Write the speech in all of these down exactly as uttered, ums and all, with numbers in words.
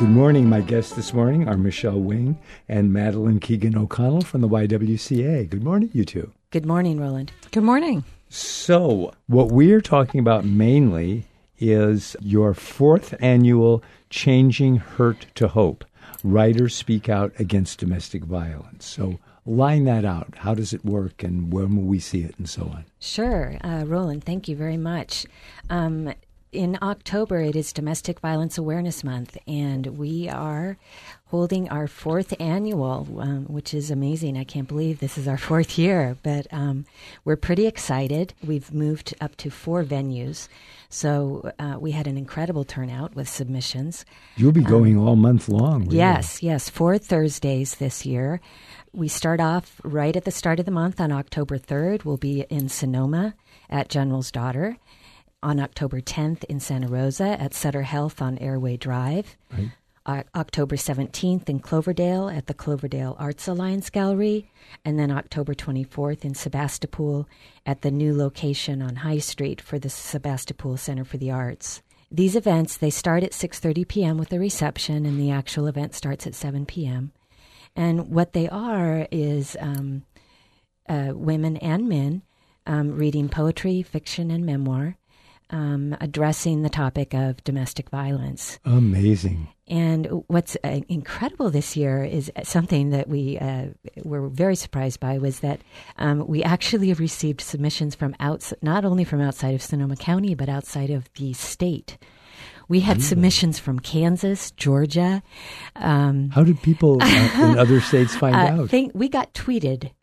Good morning. My guests this morning are Michelle Wing and Madeline Keegan O'Connell from the Y W C A. Good morning, you two. Good morning, Roland. Good morning. So, what we're talking about mainly is your fourth annual Changing Hurt to Hope. Writers Speak Out Against Domestic Violence. So, line that out. How does it work and when will we see it and so on? Sure. Uh, Roland, thank you very much. Um, in October, it is Domestic Violence Awareness Month, and we are holding our fourth annual, um, which is amazing. I can't believe this is our fourth year, but um, we're pretty excited. We've moved up to four venues, so uh, we had an incredible turnout with submissions. You'll be going um, all month long. Really. Yes, yes, four Thursdays this year. We start off right at the start of the month on October third. We'll be in Sonoma at General's Daughter. On October tenth in Santa Rosa at Sutter Health on Airway Drive. Right. Uh, October seventeenth in Cloverdale at the Cloverdale Arts Alliance Gallery. And then October twenty-fourth in Sebastopol at the new location on High Street for the Sebastopol Center for the Arts. These events, they start at six thirty p.m. with a reception, and the actual event starts at seven p.m. And what they are is um, uh, women and men um, reading poetry, fiction, and memoir. Um, addressing the topic of domestic violence. Amazing. And what's uh, incredible this year is something that we uh, were very surprised by was that um, we actually have received submissions from outs- not only from outside of Sonoma County, but outside of the state. We had mm. submissions from Kansas, Georgia. Um, How did people uh, in other states find uh, out? Think we got tweeted.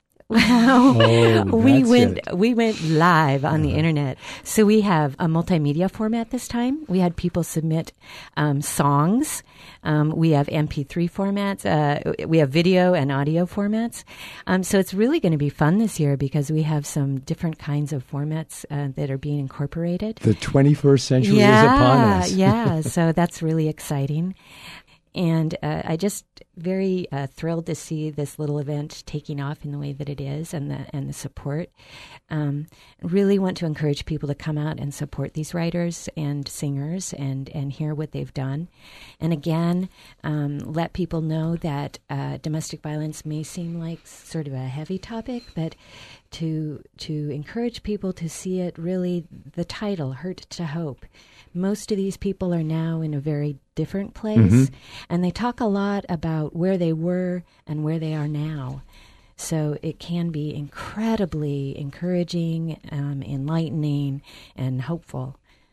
oh, we went it. we went live on uh-huh. the internet. So we have a multimedia format this time. We had people submit um, songs. Um, we have M P three formats. Uh, we have video and audio formats. Um, so it's really going to be fun this year because we have some different kinds of formats uh, that are being incorporated. The twenty-first century yeah, is upon us. yeah, so that's really exciting. And uh, I just very uh, thrilled to see this little event taking off in the way that it is, and the and the support. Um, really want to encourage people to come out and support these writers and singers, and and hear what they've done. And again, um, let people know that uh, domestic violence may seem like sort of a heavy topic, but to to encourage people to see it really, the title, Hurt to Hope. Most of these people are now in a very different place, mm-hmm. and they talk a lot about where they were and where they are now. So it can be incredibly encouraging, um, enlightening, and hopeful.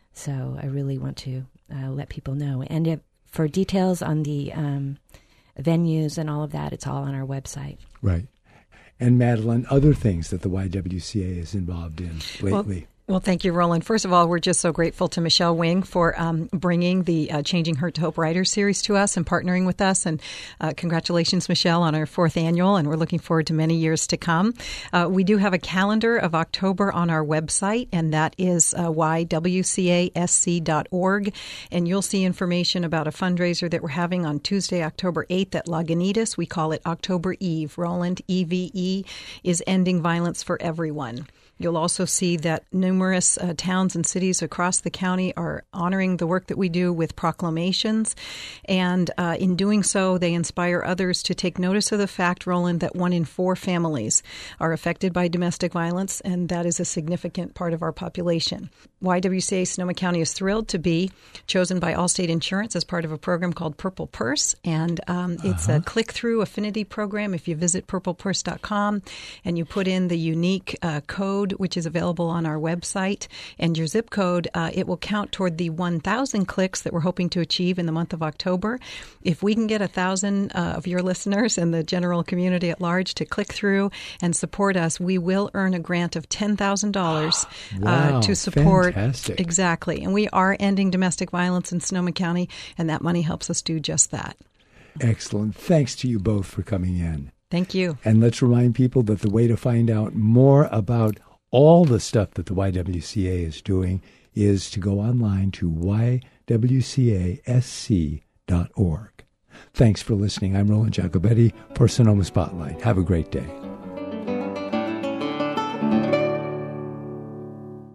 So I really want to uh, let people know. And if, for details on the um, venues and all of that, it's all on our website. Right. And Madeline, other things that the Y W C A is involved in lately. Well, Well, thank you, Roland. First of all, we're just so grateful to Michelle Wing for um, bringing the uh, Changing Hurt to Hope Writers Series to us and partnering with us. And uh, congratulations, Michelle, on our fourth annual, and we're looking forward to many years to come. Uh, we do have a calendar of October on our website, and that is uh, y w c a s c dot org. And you'll see information about a fundraiser that we're having on Tuesday, October eighth at Lagunitas. We call it October Eve. Roland, E V E, is Ending Violence for Everyone. You'll also see that numerous uh, towns and cities across the county are honoring the work that we do with proclamations. And uh, in doing so, they inspire others to take notice of the fact, Roland, that one in four families are affected by domestic violence, and that is a significant part of our population. Y W C A Sonoma County is thrilled to be chosen by Allstate Insurance as part of a program called Purple Purse, and um, it's uh-huh. a click-through affinity program. If you visit purple purse dot com and you put in the unique uh, code, which is available on our website, and your zip code, uh, it will count toward the one thousand clicks that we're hoping to achieve in the month of October. If we can get one thousand uh, of your listeners and the general community at large to click through and support us, we will earn a grant of ten thousand dollars wow, uh, to support. Fantastic. Exactly. And we are ending domestic violence in Sonoma County, and that money helps us do just that. Excellent. Thanks to you both for coming in. Thank you. And let's remind people that the way to find out more about all the stuff that the Y W C A is doing is to go online to y w c a s c dot org. Thanks for listening. I'm Roland Jacobetti for Sonoma Spotlight. Have a great day.